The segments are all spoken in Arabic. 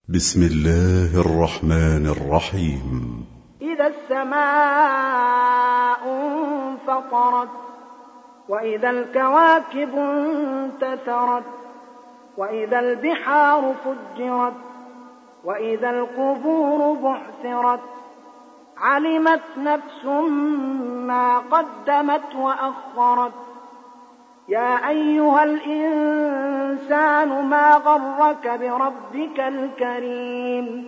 بسم الله الرحمن الرحيم. إذا السماء انفطرت وإذا الكواكب انتثرت وإذا البحار فجرت وإذا القبور بعثرت علمت نفس ما قدمت وأخرت. يا أيها الإنسان ما غرك بربك الكريم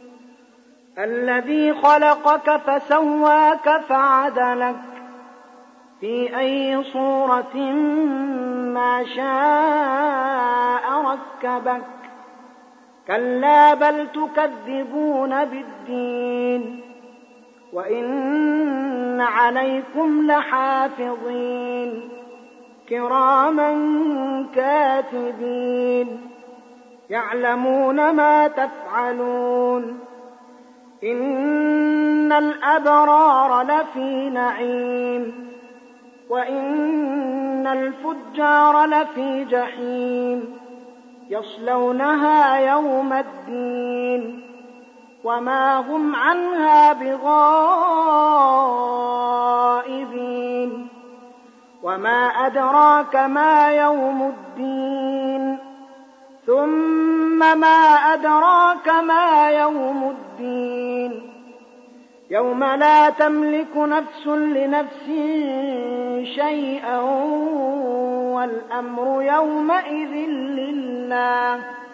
الذي خلقك فسواك فعدلك في أي صورة ما شاء ركبك. كلا بل تكذبون بالدين وإن عليكم لحافظين كراما كاتبين يعلمون ما تفعلون. إن الأبرار لفي نعيم وإن الفجار لفي جحيم يصلونها يوم الدين وما هم عنها بغائبين. وما أدراك ما يوم الدين ثم ما أدراك ما يوم الدين يوم لا تملك نفس لنفس شيئا والأمر يومئذ لله.